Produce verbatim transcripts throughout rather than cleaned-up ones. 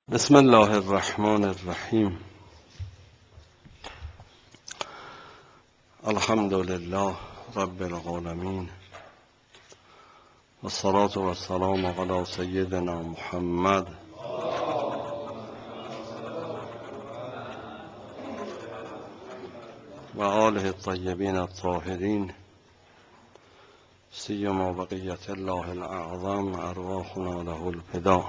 بسم الله الرحمن الرحیم. الحمد لله رب العالمین و الصلاة و السلام علی سیدنا محمد و آله الطیبین الطاهرین سیما بقیة الله الاعظم ارواحنا له الفدا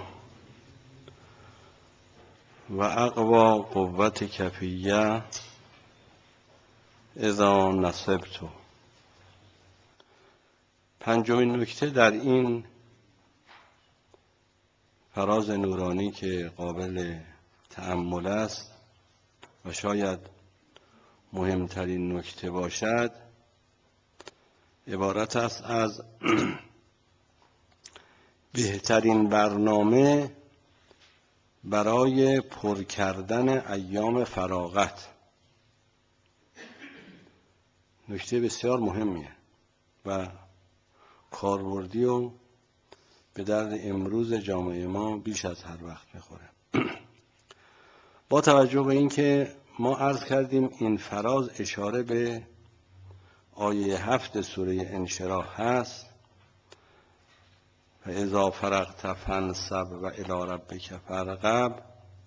و اقوا قوت کفیه اذا نصبت. پنجمین نکته در این فراز نورانی که قابل تأمل است و شاید مهمترین نکته باشد عبارت است از بهترین برنامه برای پر کردن ایام فراغت. نکته بسیار مهمیه و کاربردی و به درد امروز جامعه ما بیش از هر وقت میخوره. با توجه به اینکه ما عرض کردیم این فراز اشاره به آیه هفت سوره انشراح هست و اذا فرغت فانصب و الی ربک فارغب،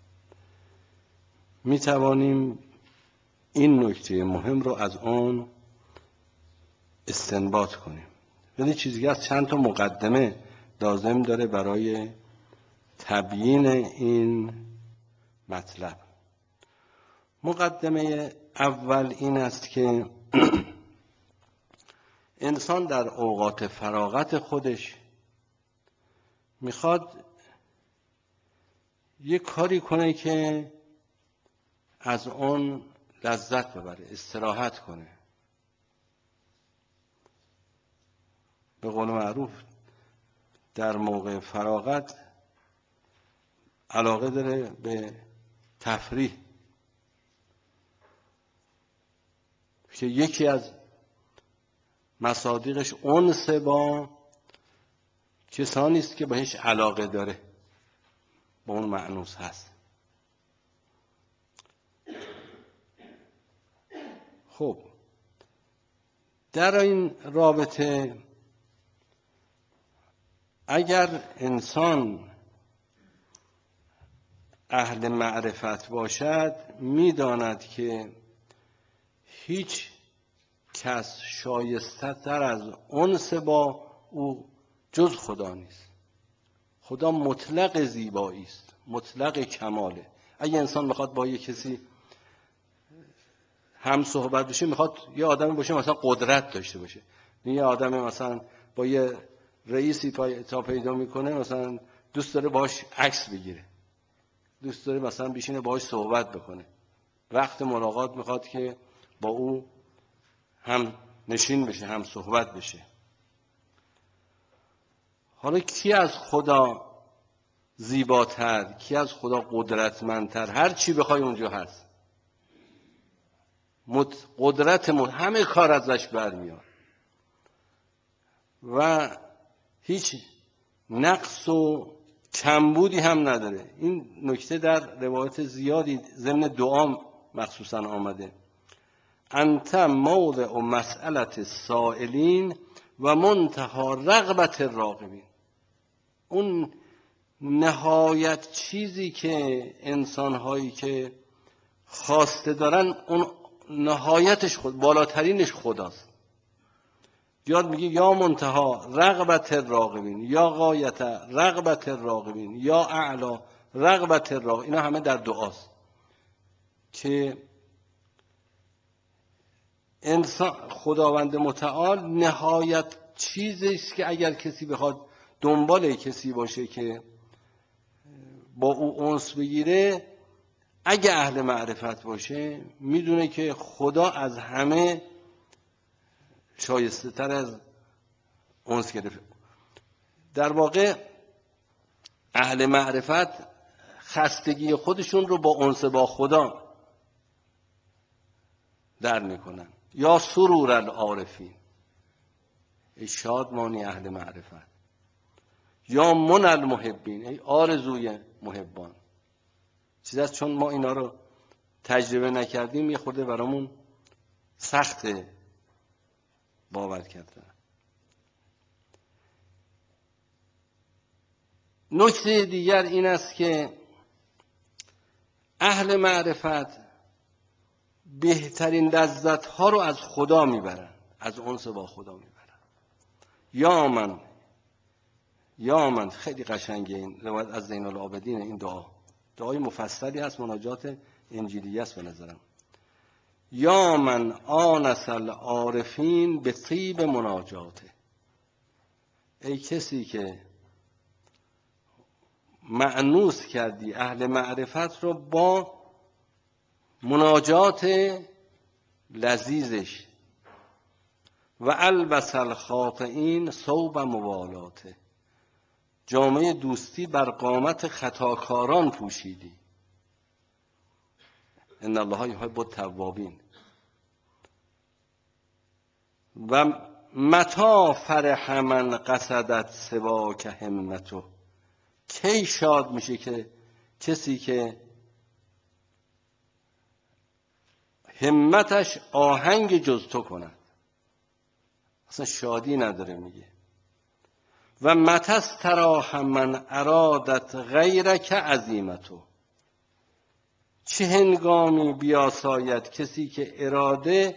می توانیم این نکته مهم رو از اون استنباط کنیم. ولی چیزی از چند تا مقدمه لازم داره برای تبیین این مطلب. مقدمه اول این است که انسان در اوقات فراغت خودش میخواد یک کاری کنه که از اون لذت ببره، استراحت کنه. به قول معروف در موقع فراغت علاقه داره به تفریح که یکی از مصادیقش انس با کسانی است که بهش علاقه داره، با اون مأنوس هست. خب در این رابطه اگر انسان اهل معرفت باشد میداند که هیچ کس شایسته تر از انس با او جز خدا نیست. خدا مطلق زیبایی است، مطلق کماله. اگه انسان میخواد با یه کسی هم صحبت بشه، میخواد یه آدمی باشه مثلا قدرت داشته باشه. یه آدمی مثلا با یه رئیسی تا پیدا میکنه، مثلا دوست داره باهاش عکس بگیره، دوست داره مثلا بشینه باهاش صحبت بکنه، وقت ملاقات میخواد که با او هم نشین بشه، هم صحبت بشه. حالا کی از خدا زیباتر، کی از خدا قدرتمندتر؟ هر چی بخوای اونجا هست. قدرت مد... همه کار ازش برمیاد و هیچ نقص و کمبودی هم نداره. این نکته در روایت زیادی ضمن دعا مخصوصا آمده. انت موضع و مسئلت السائلین و منتهی رغبت الراغبین. اون نهایت چیزی که انسان‌هایی که خواسته دارن، اون نهایتش خود، بالاترینش خداست. یاد میگه یا منتهی رغبت الراغبین، یا غایت رغبت الراغبین، یا اعلا رغبت الراغبین. اینا همه در دعاست که انسان خداوند متعال نهایت چیزی است که اگر کسی بخواد دنبال کسی باشه که با او انس بگیره، اگه اهل معرفت باشه میدونه که خدا از همه شایسته تر از انس گرفته. در واقع اهل معرفت خستگی خودشون رو با انس با خدا در میکنن. یا سرور العارفین، ای شادمانی اهل معرفت. یا من المحبین، ای آرزوی محبان. چیز است چون ما اینا رو تجربه نکردیم یه خورده برامون سخته باور کردن. نکته دیگر این است که اهل معرفت بهترین لذت ها رو از خدا میبرن، از انس با خدا میبرن. یا من یا من خیلی قشنگه این روایت از زین العابدین. این دعا دعای مفصلی هست، مناجات انجیلی است به نظرم. یا من آنس العارفین به طیب مناجاته، ای کسی که مأنوس کردی اهل معرفت رو با مناجات لذیذش. و البس الخاطئین ثوب موالاته، جامعه دوستی بر قامت خطاکاران پوشیدی. ان الله یحب التوابین. و متی فرح من قصدت سواک همتو، کی شاد میشه که کسی که همتش آهنگ جز تو کند، اصلا شادی نداره. میگه و متس تراح من ارادت غیرک عظیمتو، چه هنگامی بیاساید کسی که اراده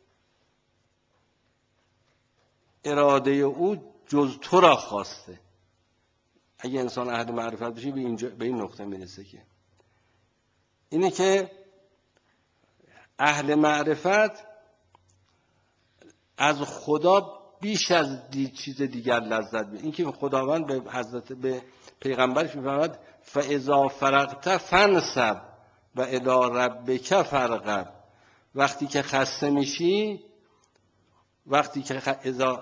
اراده او جز تو را خواسته. اگه انسان اهل معرفت بشه به اینجا به این نقطه میرسه که اینه که اهل معرفت از خدا بیش از دی چیز دیگر لذت ببره. این که خداوند به حضرت به پیغمبرش میفرماد فاذا فرغت فانصب و الی ربک فارغب، وقتی که خسته میشی، وقتی که اذا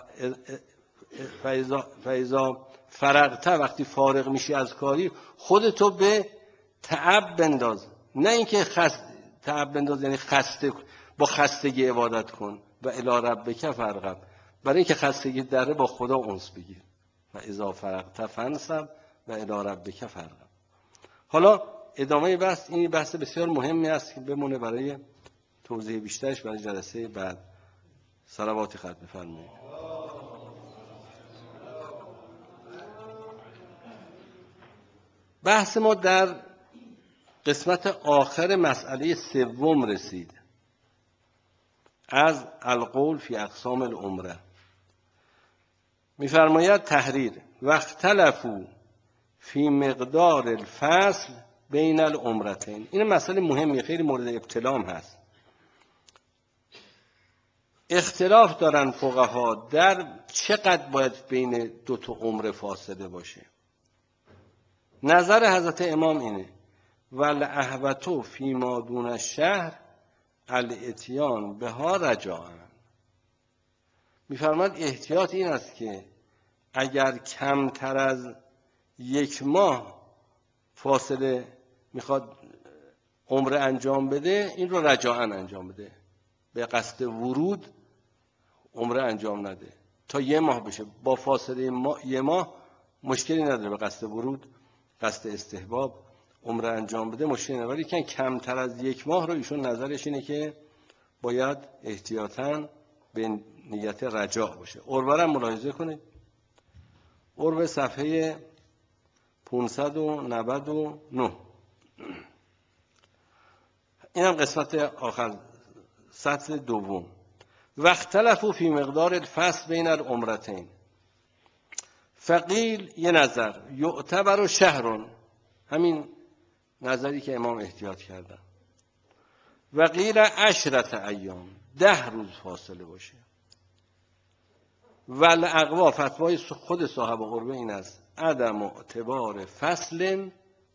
فاذا فاذا فرغت، وقتی فارغ میشی از کاری، خودتو به تعب بنداز. نه اینکه خست تعب بنداز یعنی خسته با خستگی عبادت کن. و الی ربک فارغب، برای اینکه خستگی داره با خدا انس بگیر. و اذا فرغت فانصب و الی ربک فارغب. حالا ادامه بحث این بحث بسیار مهمی است که بمونه برای توضیح بیشترش برای جلسه بعد. صلوات ختم فرمایید. بحث ما در قسمت آخر مسئله سوم رسید از القول فی اقسام العمره. می‌فرماید تحریر و اختلفوا فی مقدار الفصل بین العمرتین. این مسئله مهمیه، خیلی مورد ابتلام هست. اختلاف دارن فقها در چقدر باید بین دو تا عمره فاصله باشه. نظر حضرت امام اینه والاهوتو فی ما دون الشهر الاتیان بها رجاء. می‌فرماید احتیاط این است که اگر کمتر از یک ماه فاصله میخواد عمره انجام بده، این رو رجاء انجام بده، به قصد ورود عمره انجام نده تا یه ماه بشه. با فاصله ما یه ماه مشکلی نداره، به قصد ورود، قصد استحباب عمره انجام بده مشکلی نداره. ولی که کمتر از یک ماه رو ایشون نظرش اینه که باید احتیاطاً به نیت رجاء باشه. عروه رو ملاحظه کنید. عروه صفحه پانصد و نود و نه. اینم قسمت آخر، سطر دوم. و اختلفوا فی مقدار الفصل بین العمرتین. فقیل یه نظر یعتبر شهرون، همین نظری که امام احتیاط کردن. و قیل عشرت ایام، ده روز فاصله باشه. و الاقوا، فتوای خود صاحب عروه این است عدم اعتبار فصل.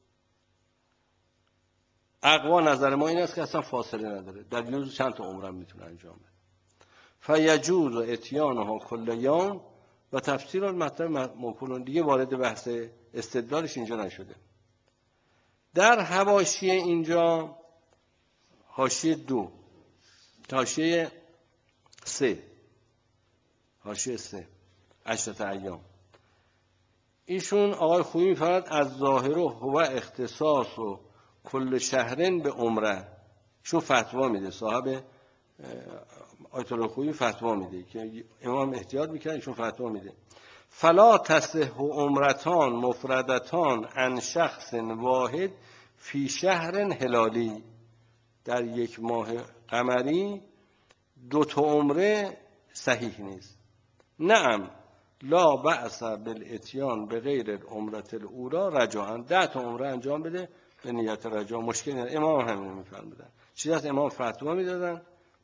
اقوا نظر ما این است که اصلا فاصله نداره، در یه روز چند تا عمره میتونه انجام بده. فیجوز اتیانها کل یوم. و تفسیر المطلب موکولون، دیگه وارد بحث استدلالش اینجا نشده. در حواشیه اینجا، حاشیه دو، حاشیه سه، حاشیه سه عشرت ایام، ایشون آقای خویی می‌فرماید از ظاهر هو اختصاص و کل شهرن به عمره. شون فتوا میده، صاحب آیت الله خویی فتوا میده که امام احتیاط میکنه، ایشون فتوا میده فلا تصح عمرتان مفردتان عن شخص واحد فی شهر هلالی. در یک ماه قمری دو تا عمره صحیح نیست. نعم لا بأس بالاتیان به غیر العمرة الاولی رجاء. ده تا عمره انجام بده به نیت رجاء، مشکلی نداره. امام همین میفرمودن. چیزی از امام فتوا میدادن.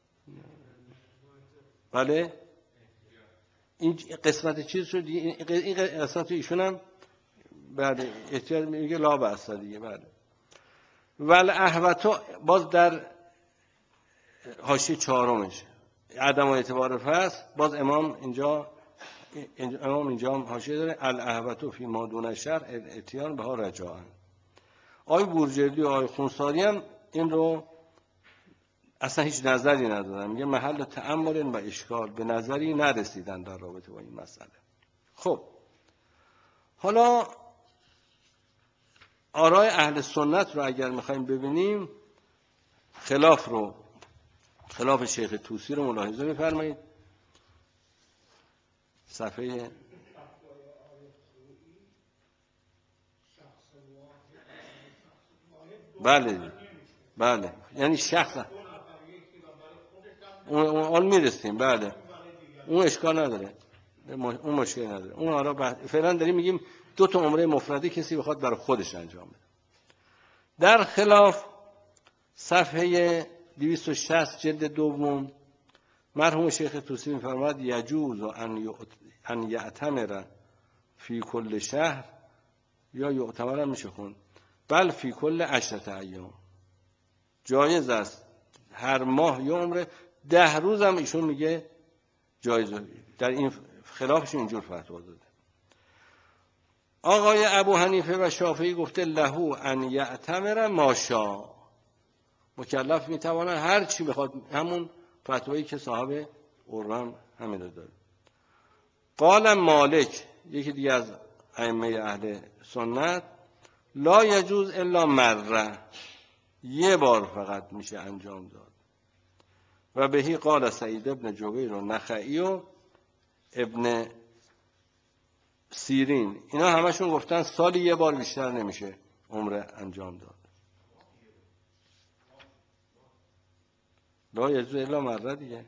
بله این قسمت چیز شد، این قسمت ایشون هم بله احتیاط میگه لا بأس دیگه. بله ول احوتو باز در حاشیه چهارمش عدم اعتبار فصل، باز امام اینجا امام اینجا هم حاشیه داره الاحوتو فی ما دون شرع الاتیان بها رجاء. آقای بورجردی و آقای خونساری هم این رو اصلا هیچ نظری ندادن، میگه محل تأمل و اشکال، به نظری نرسیدن در رابطه با این مسئله. خب حالا آرای اهل سنت رو اگر میخوایم ببینیم، خلاف رو خلاف شیخ طوسی رو ملاحظه میفرمایید صفحه بله بله یعنی شخص اون اون میرسیم. بله اون اشکال نداره، اون مشکل نداره. اون حالا بعد فعلا داریم میگیم دو تا عمره مفردی کسی بخواد برای خودش انجام بده. در خلاف صفحه دویست و شصت جلد دوم مرحوم شیخ طوسی می‌فرماید یجوز ان ان یعتمر فی کل شهر، یا یعتمر هم میشه خون، بل فی کل عشرة ایام. جایز است هر ماه یه عمره، ده روز هم ایشون میگه جایزه. در این خلافش اینجور فتوا داده. آقای ابو حنیفه و شافعی گفته لهو ان یعتمر ما شاء، مکلف میتواند هر چی بخواد، همون فتوایی که صاحب قرآن همین رو داره. قال مالک، یکی دیگه از ائمه اهل سنت، لا یجوز الا مره، یه بار فقط میشه انجام داد. و بهی قال سعید ابن جبیر و نخعی و ابن سیرین، اینا همشون گفتن سالی یه بار بیشتر نمیشه عمره انجام داد. لا یجوز الا مره دیگه،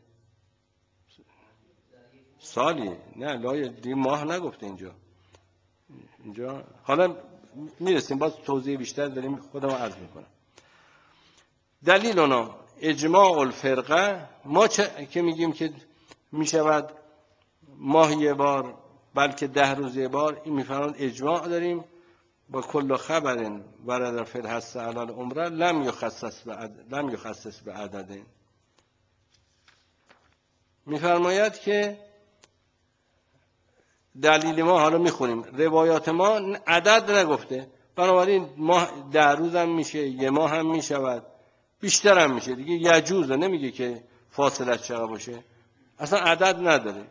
سالی نه، لا دی ماه نگفته اینجا. اینجا حالا میرسیم، باز توضیح بیشتر داریم، خودم عرض میکنم. دلیل اونا اجماع الفرقه، ما چه که میگیم که میشود ماه یه بار بلکه ده روز یه بار، این میفرماید اجماع داریم. با کل خبر ورد فی الحث علی العمره لم یخصص به عدد، لم یخصص به عدد. میفرماید که دلیل ما، حالا میخونیم روایات ما عدد نگفته، بنابراین ماه ده روز هم میشه، یه ماه هم میشود، بیشتر هم میشه دیگه. یجوزه، نمیگه که فاصله چقدر باشه، اصلا عدد نداره.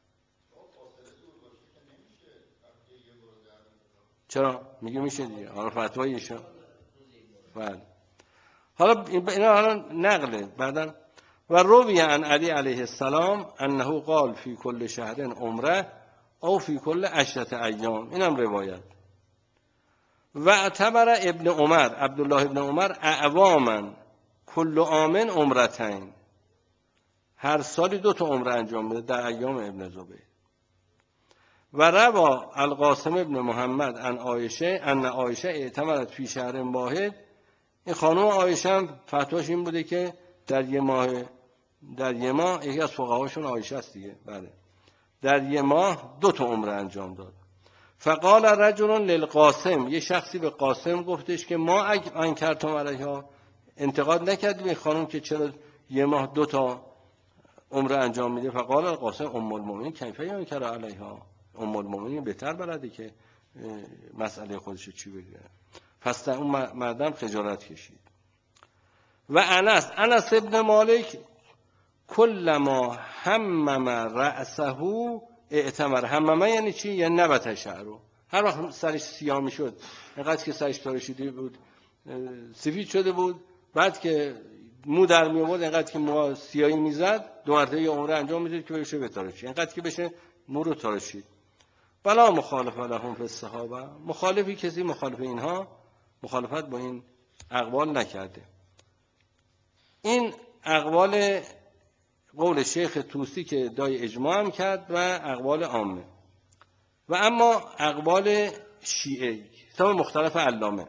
چرا میگه میشه دیگه، حالا فتوای ایشون. بله حالا اینا حالا نقله بعدن. و روی عن علی علیه السلام انه قال فی کل شهر عمره او فی کل عشرة ایام، اینم روایت. و اعتبر ابن عمر، عبدالله ابن عمر، اعواما کل عام عمرتین، هر سالی دو تا عمره انجام بده در ایام ابن زبیر. و روا القاسم ابن محمد ان عایشه ان عایشه اعتمرت فی شهر واحد، این خانم عایشه هم فتواش این بوده که در یه ماه، در یه ماه، یکی از فقهاشون عایشه است دیگه، بله، در یه ماه دو تا عمره انجام داد. فقال رجل للقاسم، یه شخصی به قاسم گفتش که ما انکرتم علیها، انتقاد نکردیم این خانم که چرا یه ماه دو تا عمره انجام میده. فقال القاسم ام المؤمنین کیف ینکر علیها، ام المؤمنین بهتر بلده که مسئله خودش چی بگه. پس اون مردم خجالت کشید. و انس انس ابن مالک کل ما همم رأسه اعتمر. هممه یعنی چی؟ یعنی نبت شعرو، هر وقت سرش سیاه میشد، اینقدر که سرش تراشیده بود سفید شده بود، بعد که مو در می آورد اینقدر که مو سیاهی میزد دو مرتبه عمره انجام میداد که بشه بتارشید، اینقدر که بشه مو رو تارشید. بلا مخالف لهم فی الصحابه، مخالفی کسی مخالف اینها مخالفت با این اقوال نکرده. این اقوال قول شیخ طوسی که ادعای اجماع هم کرد و اقوال عامه. و اما اقوال شیعه کتاب مختلف علامه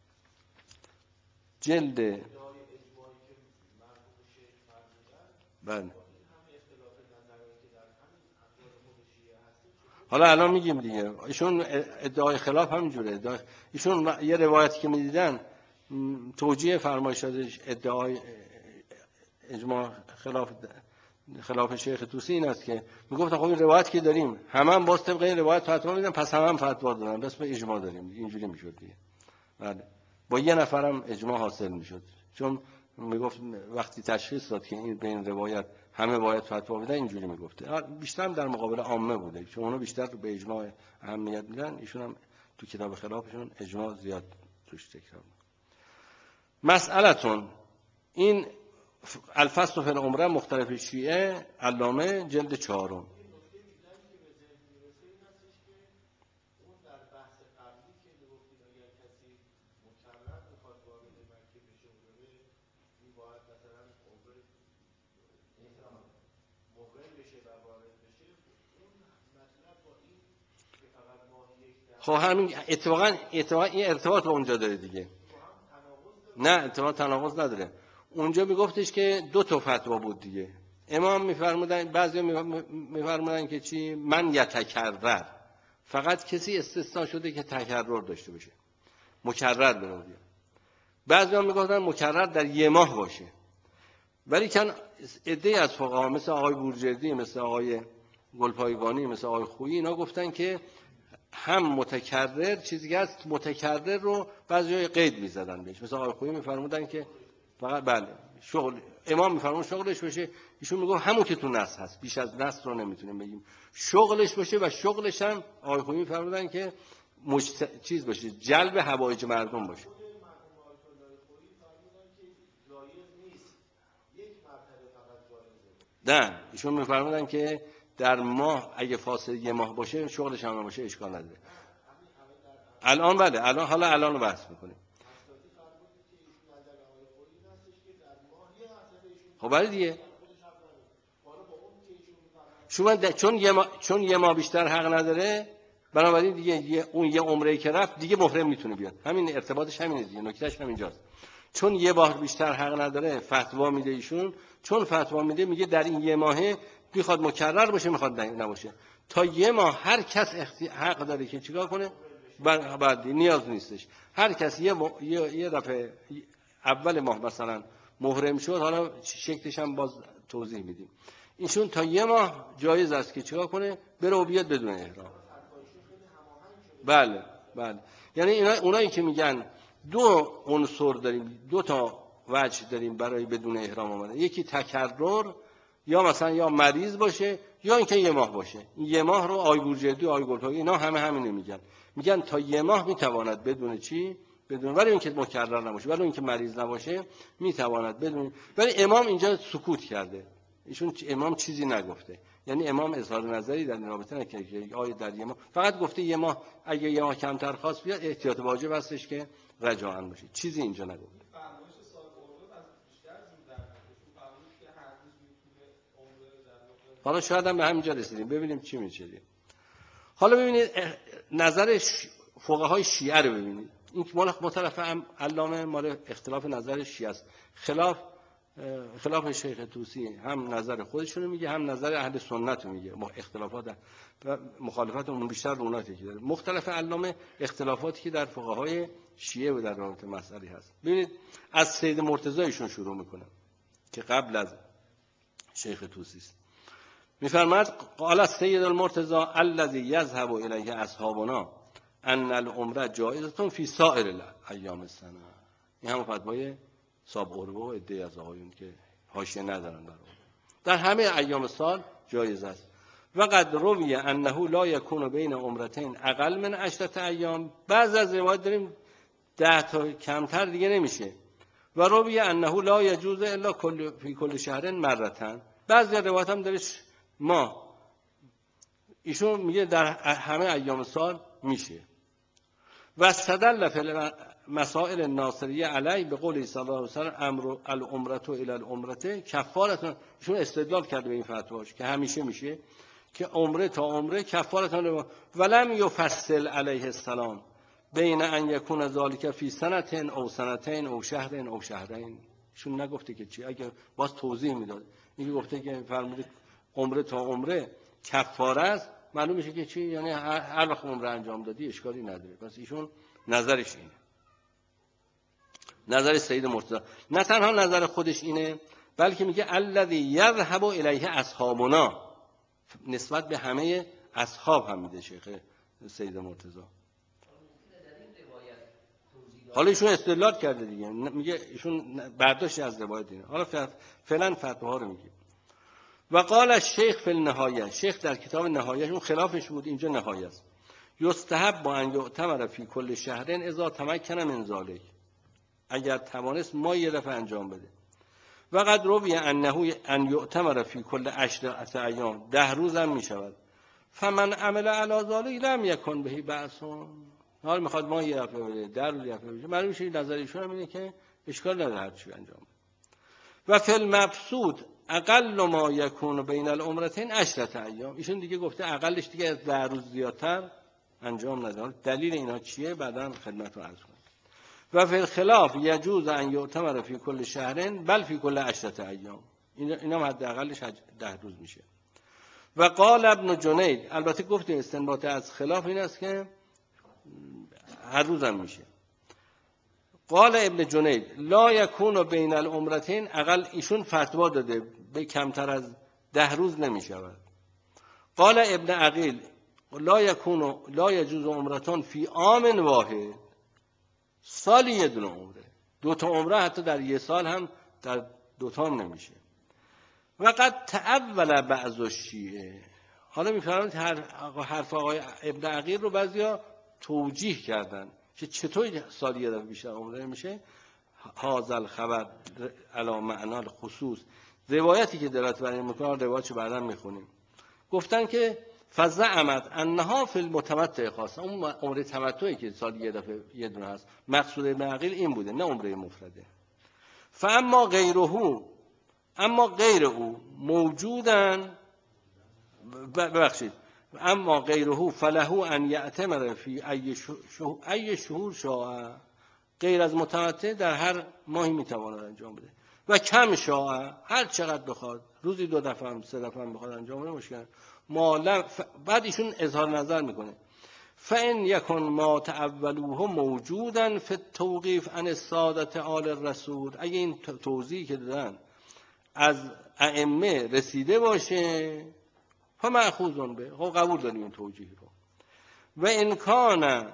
جلد بله. حالا الان میگیم دیگه، ایشون ادعای خلاف همینجوره. ادعای ایشون یه روایتی که میدیدن توجیه فرمایشات ادعای اجماع خلاف خلاف شیخ طوسی این است که میگفتن خب این روایت که داریم همه هم باز طبق این روایت فتوا میدن، پس همه هم فتوا دادن، بس به اجماع داریم. اینجوری میشد دیگه. بله. با یه نفرم اجماع حاصل میشد، چون میگفت وقتی تشخیص داد که این بین روایت همه باید فتوا بدن اینجوری میگفته. بیشتر در مقابل عامه بوده، چون اونا بیشتر به اجماع اهمیت میدن، ایشون هم تو کتاب خلافشون اجماع زیاد توش تکرار. مسئلتون این الفصل فی العمره مختلف شیعه علامه جلد چهارم. خب همین اتفاقا اتفاقا این ارتباط با اونجا داره دیگه. نه اتفاقا تناقض نداره. اونجا میگفتش که دو تا فتوا بود دیگه. امام میفرمودن، بعضیا میفرمودن که چی؟ من یتکرر، فقط کسی استثنا شده که تکرر داشته باشه، مکرر بنویسه. بعضیا میگفتن مکرر در یه ماه باشه. ولی کن عده از فقها مثل آقای بورجردی، مثل آقای گلپایگانی، مثل آقای خویی، اینا گفتن که هم متکرر چیزی که هست متکرر رو بعضی قید می‌زدن بهش. مثلا آقای خویی می‌فرمودن که فقط بله شغل امام می‌فرمون شغلش باشه، ایشون میگه همون که تو نص هست، بیش از نص رو نمیتونیم بگیم، شغلش باشه و شغلش هم آقای خویی می‌فرمودن که مجت... چیز باشه، جلب حوایج مردم باشه. نه ایشون می‌فرمودن که در ماه اگه فاصله یه ماه باشه شغلش هم باشه اشکال نداره. الان بله الان حالا الان رو بحث میکنیم. خب بله دیگه، شما چون یه ماه چون یه ماه بیشتر حق نداره، بنابراین دیگه اون یه عمره‌ای که رفت دیگه محرم میتونه بیاد. همین ارتباطش همینه دیگه، نکتهش همینجاست. چون یه بار بیشتر حق نداره فتوا میده ایشون، چون فتوا میده میگه در این یه ماهه میخواد مکرر باشه میخواد نباشه، تا یه ماه هر کس اختی... حق داره که چیکار کنه، بعد بعد نیاز نیستش. هر کس یه م... یه یه دفعه اول ماه مثلا محرم شد، حالا شکلش هم باز توضیح میدیم، ایشون تا یه ماه جایز است که چیکار کنه، بره و بیاد بدون احرام. بله بله، یعنی اینا اونایی که میگن دو عنصر داریم، دو تا وجه داریم برای بدون احرام آمدن، یکی تکرر یا مثلا یا مریض باشه یا اینکه یه ماه باشه. این یه ماه رو آی بورجردی و آی گلپایگانی اینا همه همینو میگن، میگن تا یه ماه میتواند بدون چی، بدون، ولی اینکه مکرر نباشه، ولی اینکه مریض نباشه میتواند بدون. ولی امام اینجا سکوت کرده، ایشون امام چیزی نگفته، یعنی امام اظهار نظری در این رابطه نکرده که آیه در یه ماه، فقط گفته یه ماه اگه یه ماه کمتر خواست بیاد احتیاط واجب هستش که رجاعاً باشه، چیزی اینجا نگفته. حالا شاید هم به همینجا رسیدیم، ببینیم چی میشه. حالا ببینید نظر فقهای شیعه رو ببینید، این مال مختلف علامه مال اختلاف نظر شیعه است. خلاف خلاف شیخ طوسی هم نظر خودشون رو میگه هم نظر اهل سنت رو میگه، اختلافات و مخالفت اون بیشتر رو اونها تکیه داره. مختلف علامه اختلافاتی که در فقهای شیعه و در رابطه مسئله هست. ببینید از سید مرتضی ایشون شروع میکنه که قبل از شیخ طوسی است. میفرماد قال السید المرتضی الذي يذهب الیه اصحابنا ان العمره جائزه فی سائر ایام السنه. این هم فتوای صاحب قربه و عده از آقایون که حاشیه ندارن در اون، در همه ایام سال جایز است. و قد روی انه لا یکون بین عمرتین اقل من عشرة ایام. بعض از روایات داریم ده تا کمتر دیگه نمیشه. و روی انه لا یجوز الا کل فی کل شهر مرتن. بعضی روایت هم داره ما ایشون میگه در همه ایام سال میشه. و استدل فی مسائل الناصریه علی به قول صلی الله علیه و سلم امر العمره الی العمره کفاره. ایشون استدلال کرده به این فتواش که همیشه میشه که عمره تا عمره کفاره. ولم یفصل علیه السلام بین ان یکون ذالک فی سنتین او سنتین او شهرین او شهرین. ایشون نگفته که چی، اگه باز توضیح میداد. این گفته که فرموده عمره تا عمره کفاره است، معلوم میشه که چی، یعنی هر, هر وقت عمره انجام دادی اشکالی نداره. پس ایشون نظرش اینه، نظر سید مرتضی. نه تنها نظر خودش اینه، بلکه میگه الذی یذهب الیه اصحابنا، نسبت به همه اصحاب هم میده شیخ سید مرتضی. حالا ایشون استدلال کرده دیگه، میگه ایشون برداشت از روایت اینه. حالا فعلا فتواها رو میگه. و قال الشیخ فی النهایه، شیخ در کتاب نهایه، اون خلافش بود، اینجا نهایه است. یستحب با ان یعتمر فی کل شهر اذا تمکن من ذلک، اگر توانست ما یه دفعه انجام بده. و قد روی انه ان یعتمر فی کل عشرة ایام، ده روز هم میشود. فمن عمل علی ذلک لم یکن به بأس. حالا میخواد ما یه دفعه بده، در روز یه دفعه بده، معلوم میشه نظر ایشون هم اینه که اشکال نداره هر چی انجام بده. و فی المبسوط اقل ما یکون بین العمرتین عشرة ایام. ایشون دیگه گفته اقلش دیگه از ده روز زیادتر انجام نده. دلیل اینا چیه بعداً خدمتتون عرض کنم. و فی الخلاف یجوز ان یعتمر فی کل شهر بل فی کل عشرة ایام. اینا هم حداقلش ده روز میشه. و قال ابن جنید، البته گفتیم استنباط از خلاف این است که هر روز هم میشه. قال ابن جنید لا یکون بین العمرتین، اقل ایشون فتوا داده به کمتر از ده روز نمیشود. قال ابن عقیل لا یکون لا یجوز عمرتان فی عام واحد، سالی یه دونه عمره، دو تا عمره حتی در یه سال هم در دو تا هم نمیشه. و قد تأول بعض الشیعه، حالا میفرمایید هر حرف آقای ابن عقیل رو بعضیا توجیه کردن که چطور سالی یه دفعه بیشتر عمره میشه. هذا الخبر علی معنا الخصوص، روایتی که دلالت بر این میکنه، روایتشو بعدا میخونیم. گفتن که فزعمت انها فی المتمتع خاصه، اون عمره تمتعی که سال یه دفعه یه دونه هست، مقصود ابن عقیل این بوده، نه عمره مفرده. فاما غیره، اما غیر او موجودن، ببخشید اما غیره فله ان یعتمر فی ای شهور ای شهور شاء، غیر از متمتع در هر ماهی میتواند انجام بده. و کم شاء، هر چقدر بخواد، روزی دو دفعه هم سه دفعه هم بخواد انجام بده مشکل. ما ف... بعد ایشون اظهار نظر میکنه فان یکن ما تأولوه موجودا فی التوقیف عن السادة آل الرسول، اگه این توضیحی که دادن از ائمه رسیده باشه فمأخوذ به، خب قبول داریم این توجیه رو. و ان کان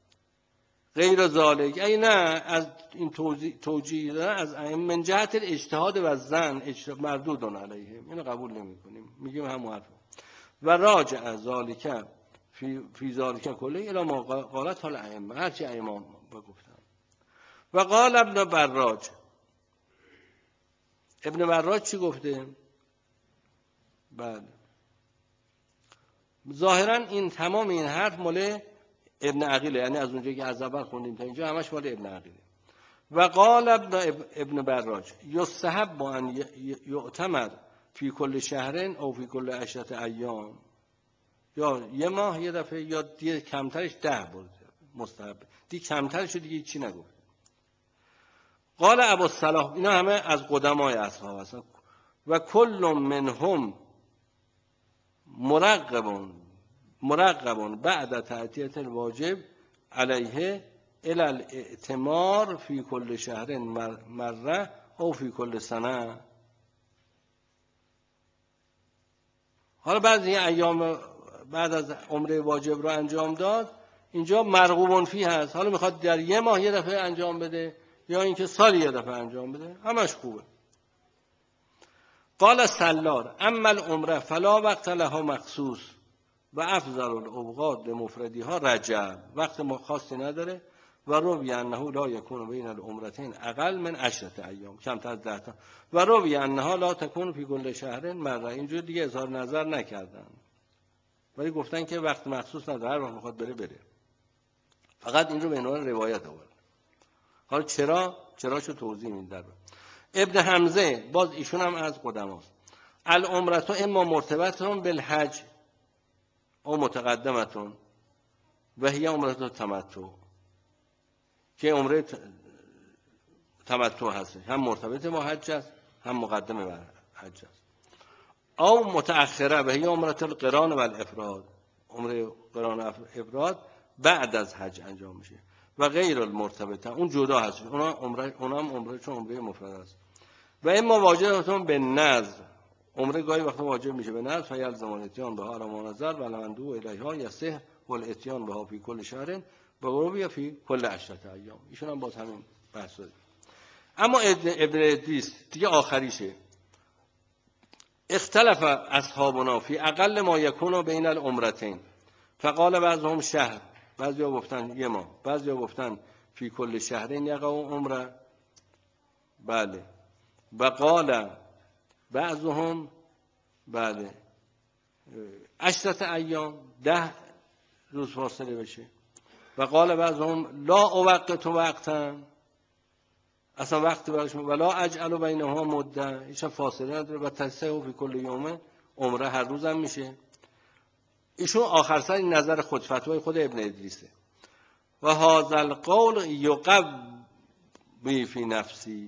غیر ذالک، ای نه از این توجیه دادن از ائمه من جهت الاجتهاد و الظن مردود علیهم، اینو قبول نمی‌کنیم، میگیم همون حرف. و راجع ذالک فی فی ذالک کله الی ما قالت الائمه، هر چی ائمه گفتن. و قال ابن براج، ابن براج چی گفته؟ بله ظاهرا این تمام این حرف مال ابن عقیل، یعنی از اونجایی که از اول خوندیم تا اینجا همش مال ابن عقیل. و قال ابن ابن براج یستحب با ان یعتمر فی کل شهرین او فی کل عشرة ایام، یا یه ماه یه دفعه، یا دیگه کمترش ده بود مستحب، دیگه کمترش دیگه چی نگفت. قال ابو الصلاح، اینا همه از قدمای اصحاب هستن. و کل منهم مرغبون مرغبون بعد تعطیه الواجب علیه الی الاعتمار فی کل شهر مره او فی کل سنه. حالا بعضی ایام بعد از عمره واجب رو انجام داد، اینجا مرغوبون فی هست، حالا میخواد در یه ماه یه دفعه انجام بده یا اینکه سالی یه دفعه انجام بده، همش خوبه. قال سلار اما العمره فلا وقت لها مخصوص و افضل الاوقات به مفردی ها رجب، وقت خاصی نداره و روی انه لا یکون بین العمرتین اقل من عشرة ایام، کمتر از ده تا. و روی انها لا تکون فی کل شهر مره. اینجور دیگه اظهار نظر نکردن، ولی گفتن که وقت مخصوص نداره، هر وقت میخواد بره بره. فقط این رو به عنوان روایت آورد. حالا چرا چراشو توضیح میدم. ابن حمزه باز ایشون هم از قدماست. العمرتو اما مرتبطون بالحج او متقدمتون و هی عمرتو تمتع، که عمره تمتع هست، هم مرتبط با حج است هم مقدمه بر حج است. او متأخره و هی عمرت القران و الافراد، عمره قران و افراد بعد از حج انجام میشه. و غیر المرتبطه اون جدا هست، اونا عمره، اونا هم عمره چون عمره مفرد است. و اما واجبتون به نظر، عمره گاهی وقتا واجب میشه به نظر، فیلزم الاتیان به حرم نظر و لمندو الیها یصح والاتیان بها فی کل شهر و غروبی فی کل عشرة ایام. ایشون هم باز همین بحث داره. اما ابن ادریس دیگه آخریشه. اختلف اصحابنا فی اقل ما یکون بین العمرتین، فقال بعضهم شهر، بعضیا گفتن یه ماه، بعضیا گفتن فی کل شهرین یقع عمره. بله. و قال بعضهم بله عشرة ایام، ده روز فاصله بشه. و قال بعضهم لا اوقت وقتا، اصلا وقت براش، ولا اجعل بینها مده، هیچ فاصله نداره. و تصحیح فی کل یوم، عمره هر روزم میشه. ایشون آخر سر این نظر خود، فتوای خود ابن ادریسه. و هذا القول یقوی فی نفسی،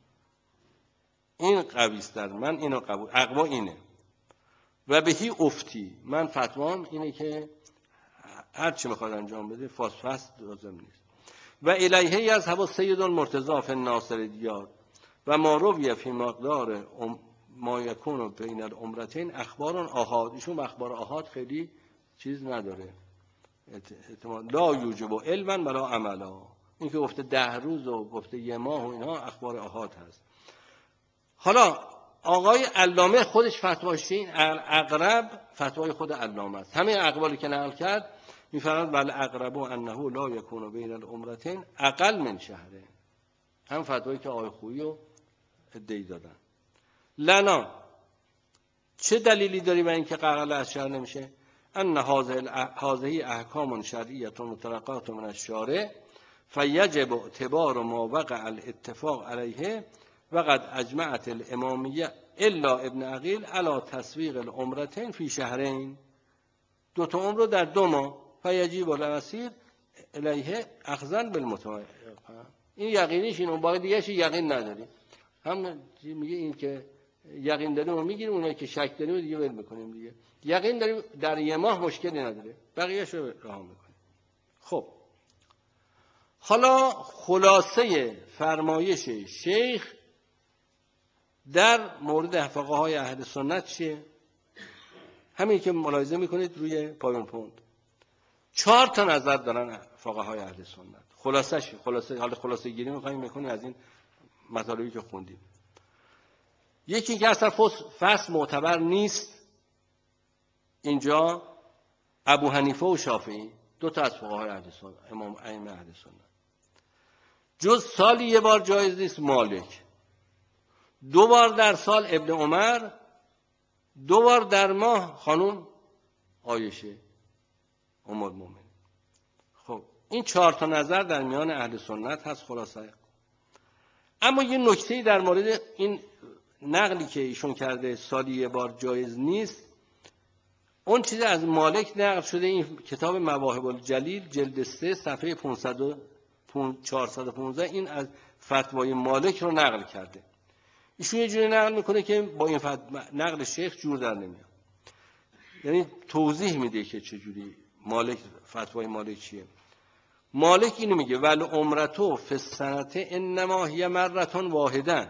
این قویست در من، اینو قبول، اقوا اینه. و بهی افتی، من فتوام اینه که هر چی میخواد انجام بده فاس فاست لازم نیست. و الیه یذهب سید المرتضی فی الناصر دیار و ما روی فی مقدار ما یکون بین العمرتین اخبار آحاد. ایشون اخبار آحاد خیلی چیز نداره، احتمال لا یوجب علما ولا عملا. این که گفته ده روز و گفته یه ماه و اینها اخبار آحاد هست. حالا آقای علامه خودش فتواش این اقرب فتوای خود علامه است. همین اقوالی که نقل کرد میفرماد بل اقرب انه لا یکون بین العمرتین اقل من شهره، هم فتوایی که آقای خویی و ادعی دادن. لنا چه دلیلی داری برای اینکه اقل از شهر نمیشه؟ ان هذه احکام شرعیه متلقات من الشارع فیجب اعتبار ما وقع الاتفاق علیه و قد اجمعت الامامیه الا ابن عقیل علی تسویق العمرتین فی شهرین. دو تا عمر رو در دو ماه، فیجب الاسیر الیه اخذا بالمتوقع. این یقینیش اینه، باقی دیگه چی یقین نداری. هم میگه این که یقین داریم و میگیریم، اونایی که شک داریم دیگه ول میکنیم دیگه. یقین داریم در یه ماه مشکلی نداره، بقیه‌شو رها میکنیم. خب حالا خلاصه فرمایش شیخ در مورد فقهای اهل سنت چیه؟ همین که ملاحظه میکنید روی پایون پوند. چهار تا نظر دارن فقهای اهل سنت. خلاصش خلاصه حالا خلاصه گیری میخوایم میکنیم از این مطالبی که خوندیم. یکی که اصلا فصل معتبر نیست، اینجا ابو حنیفه و شافعی، دو تا از فقهای اهل سنت، امام ائمه اهل سنت. جز سالی یه بار جایز نیست مالک، دو بار در سال ابن عمر، دو بار در ماه خانم عایشه ام المؤمنین. خب این چهار تا نظر در میان اهل سنت هست خلاصه. اما یه نکته‌ای در مورد این نقلی که ایشون کرده سالی یه بار جایز نیست، اون چیزی از مالک نقل شده، این کتاب مواهب الجلیل جلد سه صفحه چهارصد و پانزده این از فتوای مالک رو نقل کرده. ایشون یه جوری نقل میکنه که با این نقل شیخ جور در نمیاد، یعنی توضیح میده که چجوری مالک فتوای مالک چیه. مالک اینو میگه ول عمرتو فی السنه انما هی مره واحده،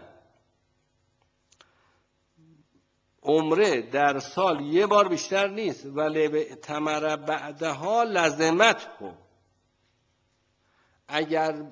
عمره در سال یه بار بیشتر نیست. ولی به تمر بعدها لزمت کو، اگر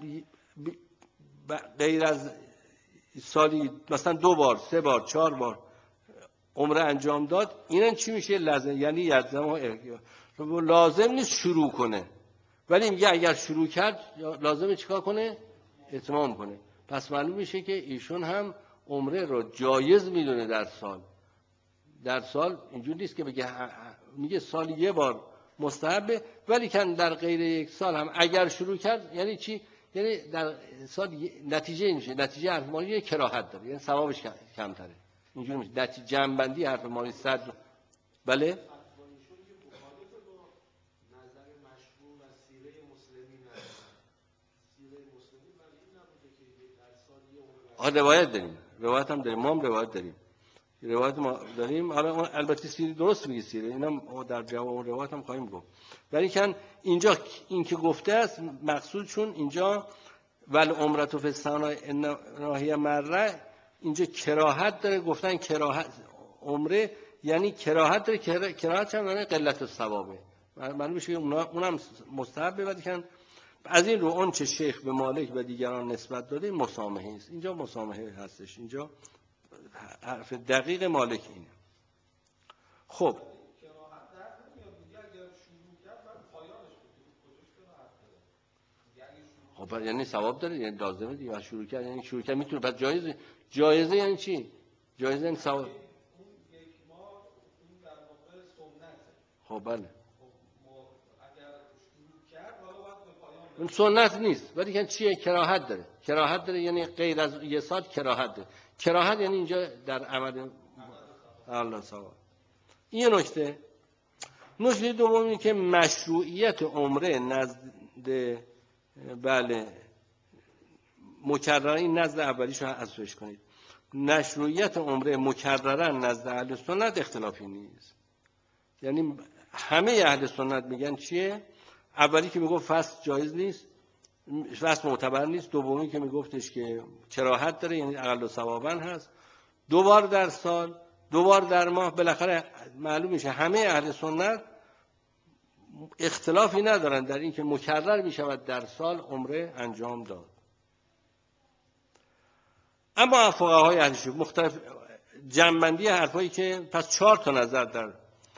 غیر از سالی مثلا دو بار سه بار چهار بار عمره انجام داد، اینن چی میشه؟ لازم، یعنی یلزم لازم نیست شروع کنه، ولی میگه اگر شروع کرد لازمه چیکار کنه؟ اتمام کنه. پس معلوم میشه که ایشون هم عمره رو جایز میدونه در سال. در سال اینجور نیست که بگه، میگه سال یه بار مستحبه، ولی کن در غیر یک سال هم اگر شروع کرد یعنی چی؟ یعنی در سال نتیجه این میشه، نتیجه حرف مالی کراهت داره، یعنی ثوابش کمتره. اینجوری میشه نتیجه جنبندی حرف مالی صد. بله آه روایت داریم، روایت هم داریم، ما هم روایت داریم، روایت ما داریم. حالا البته سیره درست میگه، سیره اینا در جواب اون روایت هم خواهیم گفت. ولی کن اینجا این که گفته است مقصود، چون اینجا ول عمرت فی السنه ناحیه مره، اینجا کراهت داره، گفتن کراهت عمره یعنی کراهت داره، کراهت هم یعنی قلت الثوابه، معلوم میشه اونم مستحبه. ولی کن از این رو اون چه شیخ به مالک و دیگران نسبت داده مسامحه است. اینجا مسامحه هستش، اینجا حرف دقیق مالک اینه. خب خب یعنی ثواب داره، یعنی لازمه دیگه. شروع کرد یعنی شروع کرد میتونه، پس جایزه. جایزه یعنی چی؟ جایزه یعنی ثواب. خب بله اون سنت نیست، ولی که چیه؟ کراهت داره. کراهت داره یعنی غیر از یه سال کراهت داره. کراهت یعنی اینجا در عمل الله ثواب. این نکته. نکته دوم اینه که مشروعیت عمره نزد بله مکررن، این نزد اولیش رو حذفش کنید. مشروعیت عمره مکررن نزد اهل سنت اختلافی نیست. یعنی همه اهل سنت میگن چیه؟ اولی که میگفت فصل جایز نیست، فصل معتبر نیست. دومی که میگفتش که کراهت داره، یعنی اقل ثوابا هست، دو بار در سال، دو بار در ماه. بالاخره معلوم میشه همه اهل سنت اختلافی ندارن در این که مکرر میشود در سال عمره انجام داد. اما فقهای اهل سنت مختلف جمع‌بندی حرفایی که پس چهار تا نظر در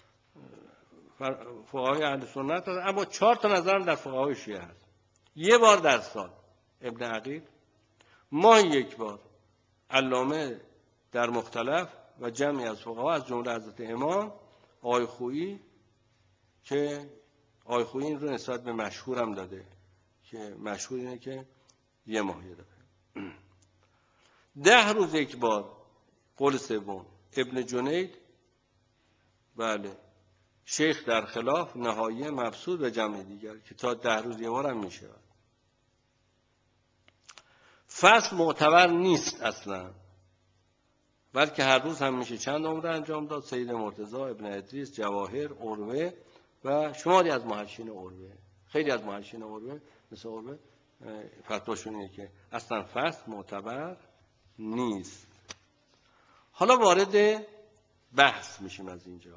فقهای اهل سنت هست، اما چهار تا نظر هم در فقهای شیعه هست. یه بار در سال ابن عقیل، ماه یک بار علامه در مختلف و جمعی از فقها از جمله حضرت امام آقای خویی، که آقای خویی این رو نسبت به مشهور هم داده که مشهور اینه که یه ماه یه دفعه. ده روز یک بار قول سوم ابن جنید، بله شیخ در خلاف، نهایه مبسوط و جمع دیگر که تا ده روز یه بار هم میشه. فصل معتبر نیست اصلا، بلکه هر روز هم میشه چند عمره انجام داد. سید مرتضی، ابن ادریس، جواهر، عروه و شماری از محشین عروه، خیلی از محشین عروه مثل عروه فتواشون اینه که اصلا فصل معتبر نیست. حالا وارد بحث میشیم از اینجا.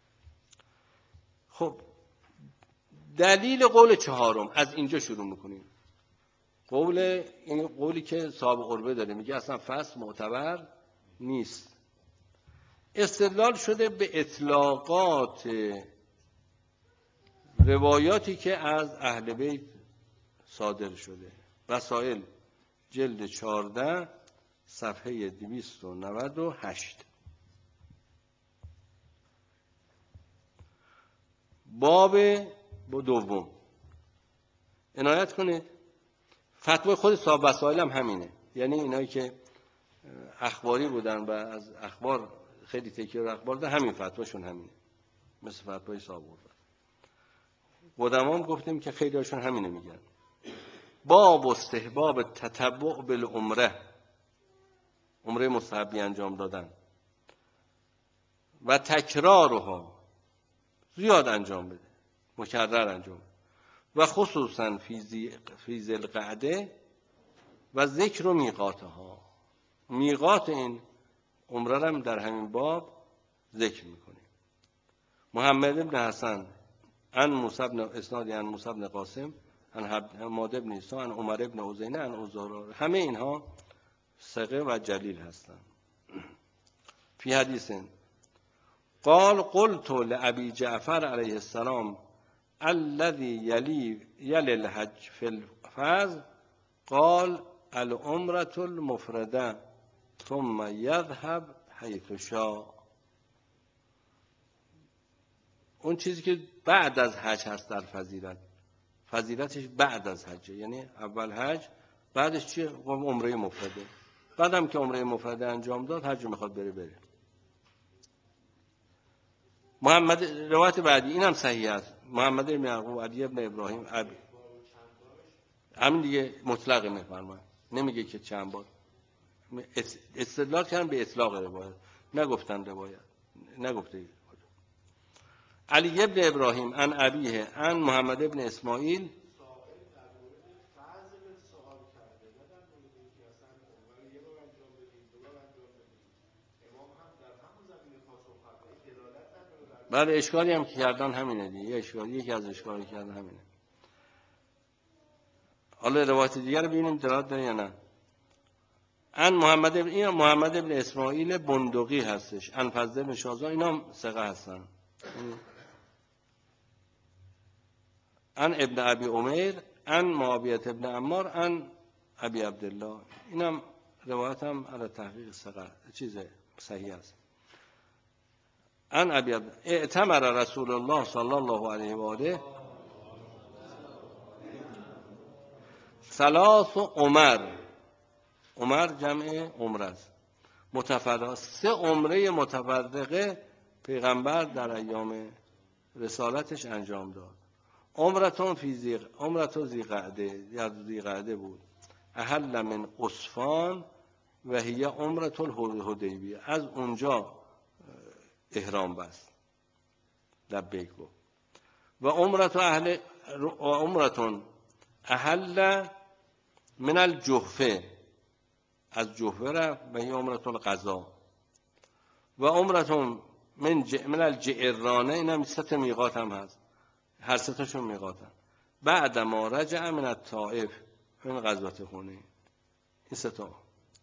خب دلیل قول چهارم از اینجا شروع میکنیم. قول این قولی که صاحب عروه داره، میگه اصلا فصل معتبر نیست. استدلال شده به اطلاقات روایاتی که از اهل بیت صادر شده. وسائل جلد چهارده صفحه دویست و نود و هشت. باب با دوم عنایت کنید. فتوای خود صاحب وسائل هم همینه، یعنی اینایی که اخباری بودن و از اخبار خیلی تکیه رو اخبار دارن، همین فتواشون همینه، مثل فتوای صاحب عروه. قدما هم گفتیم که خیلی هاشون همینه میگن. باب استحباب تتبع بالعمره، عمره مستحبی انجام دادن و تکرارها، زیاد انجام بده، مکرر انجام بده. و خصوصا فی ذی القعده و ذکر و میقاتها، میقات این عمره هم در همین باب ذکر میکنیم. محمد بن حسن عن موسی بن اسنادی عن موسی بن قاسم عن حماد بن عیسی عن عمر بن عزینه عن عزارا، همه اینها ثقه و جلیل هستند. فی حدیث قال قلت لابی جعفر علیه السلام الذي یلی یلی الحج فی الفرض قال العمرة المفرده ثم یذهب حیث شاء. اون چیزی که بعد از حج هست در فضیلت، فضیلتش بعد از حج، یعنی اول حج، بعدش چیه؟ عمره مفرده. بعدم که عمره مفرده انجام داد حج میخواد بره بره. محمد روایت بعدی اینم صحیح است. محمد بن یعقوب علی بن ابراهیم ابی، همین دیگه مطلق میفرماید، نمیگه که چند بار. استدلال کردن به اطلاق روایت، نگفتن روایت، نگفته. علی بن ابراهیم عن ابیه عن محمد بن اسماعیل. بله اشکالی هم که کردن همینه دیگه، اشکالی یکی از اشکالی کردن همینه. حالا روایت دیگر رو ببینیم دلالت داره یا نه. ان محمد ابن این محمد ابن اسماعیل بندقی هستش، ان فضل بن شازان، اینا هم ثقه هستن. ان ابن ابی عمیر ان معاویه ابن عمار ان ابی عبدالله، اینم روایت هم علی تحقیق ثقه چیز صحیح است. ان ابی عبد اعتمر رسول الله صلی الله علیه و آله ثلاث عمر، عمر جمع عمره است، متفرقه، سه عمره متفرقه پیغمبر در ایام رسالتش انجام داد. عمرتون فی زیغ عمرتون زیقعده، یا زیقعده بود. احل من عصفان و هی عمرتون الحدیبیه، از اونجا احرام بست، لبیک گفت. و عمرتون اهل و عمرتون احل من الجحفه، از جحفه رفت و هی عمرتون القضا. و عمرتون من ج... من الجعرانه، این هم سه تا میقات هم هست، هر سه تاشون میقاتن. بعد ما رجع من الطائف، این غزوه خونه، این سه تا.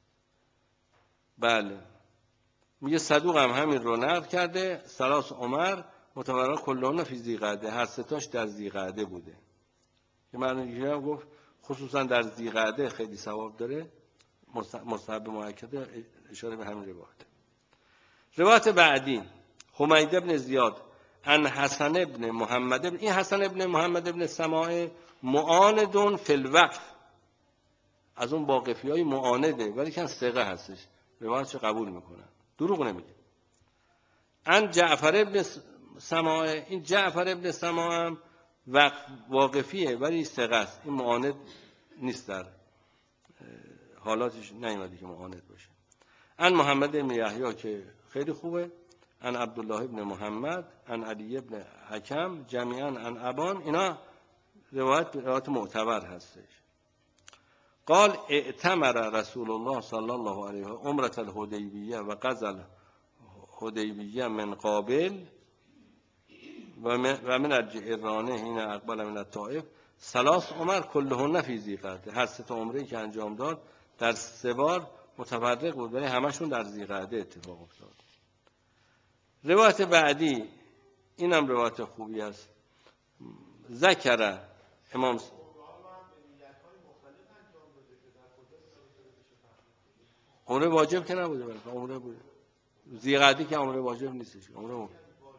بله میگه صدوق هم همین رو نقل کرده. ثلاث عمر متورا کلون فی ذیقعده، هر سه تاش در ذیقعده بوده. که معنی هم گفت خصوصا در ذیقعده خیلی ثواب داره، مستحب مؤکد، اشاره به همین روایت. روایت بعدی حمید بن زیاد ان حسن ابن محمد ابن، این حسن ابن محمد ابن سماع معاندون فی الوقف، از اون واقفی های معانده ولی کن ثقه هستش، روایتش قبول میکنن، دروغ نمیگه. ان جعفر ابن سماع، این جعفر ابن سماع هم واقفیه ولی ثقه است، این معاند نیست، در حالاتش نیومده که معاند باشه. ان محمد ابن یحیی که خیلی خوبه، ان عبدالله ابن محمد ان علی ابن حکم جمیعا ان ابان، اینا روایت روایت معتبر هستش. قال اعتمر رسول الله صلی الله علیه و عمره الحدیبیه و قضى الحدیبیه من قابل و من الجعرانه حين اقبل من الطائف ثلاث عمر كلهن فی ذیقعده، هر سه تا عمره‌ای که انجام داد در سه بار متفرق بود ولی همشون در ذیقعده اتفاق افتاد. روایت بعدی اینم روایت خوبی است. ذکر امام عمره واجب که نبوده، ولی عمره بوده. ذیقعده که عمره واجب نیستش، عمره واجب.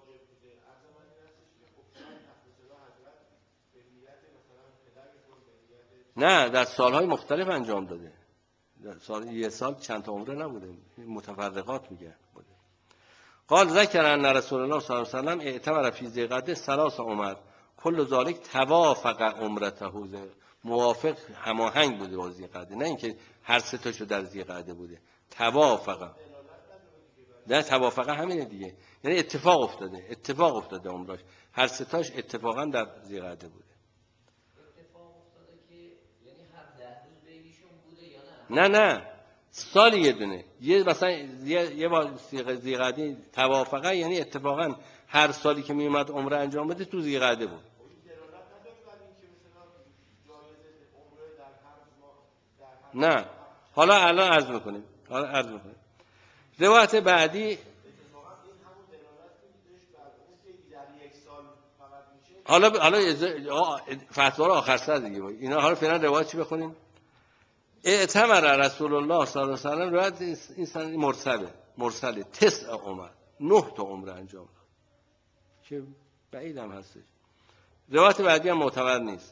نه در سالهای مختلف انجام داده، در سال یه سال چند تا عمره نبوده، متفرقات میگه بوده. قال ذکر ان رسول الله صلی الله علیه و سلم اعتمر فی ذیقعده ثلاث عمر کل ذالک توافق عمرته، موافق هماهنگ بوده با ذیقعده، نه اینکه هر سه تاشو در ذیقعده بوده، توافق. نه توافق همینه دیگه، یعنی اتفاق افتاده، اتفاق افتاده عمرش، هر سه تاش اتفاقا در ذیقعده بوده. نه نه سال یه دونه، یه مثلا یه یه بار ذیقعده توافقه، یعنی اتفاقا هر سالی که می اومد عمره انجام بده تو ذیقعده بود. نه حالا الان عرض میکنیم، حالا عرض میکنیم. روایت بعدی حالا حالا فتوا رو آخر سر دیگه باید. اینا حالا فعلا روایت چی بخونیم؟ اعتمر رسول الله صلی الله علیه و سلم روایت این سن مرسله مرسله تسع عمر نه تا عمره انجام داد که بعید هم هستش. روایت بعدی هم معتبر نیست.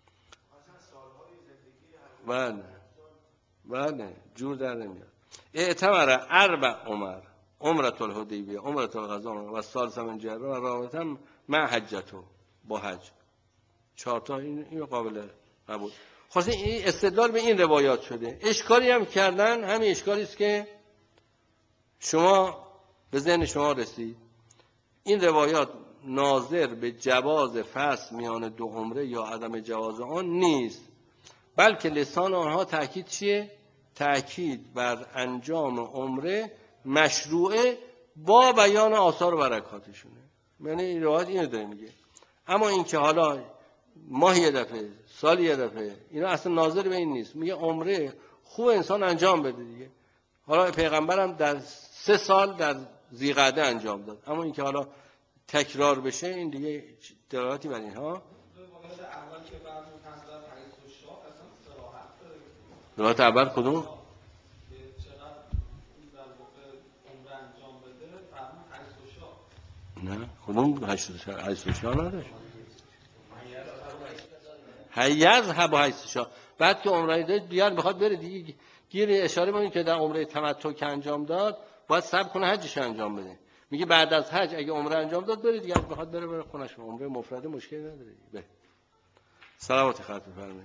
بله بله جور در نمیاد. اعتمر اربع عمر عمرة الحدیبیه عمرة القضا و سالس من جبه و رابطه مع حجتو با حج. چهار تا این این قابل قبول. خاصه این استدلال به این روایات شده. اشکالی هم کردن، همین اشکالی است که شما به ذهن شما رسید. این روایات ناظر به جواز فصل میان دو عمره یا عدم جواز آن نیست، بلکه لسان آنها تأکید چیه؟ تأکید بر انجام عمره مشروعه با بیان آثار و برکاتشونه. یعنی این روایت اینو داره میگه. اما این که حالا ماه یه دفعه سال یه دفعه اینا اصلا ناظر به این نیست. میگه عمره خوب انسان انجام بده دیگه. حالا پیغمبرم در سه سال در ذیقعده انجام داد، اما این که حالا تکرار بشه این دیگه دلالتی بر اینها. روایت اول کدوم؟ نه کدوم هشت شا نداشت. هیز هب هشت شا بعد که عمره داد دیگر بخواد بره دیگه گیر اشاره می‌کنه که در عمره تمتع که انجام داد باید صبر کنه حجش انجام بده. میگه بعد از حج اگه عمره انجام داد بره دیگه بخواد بره بره خونش. عمره مفرده مشکلی نداره. به صلوات خاطر فرمایید.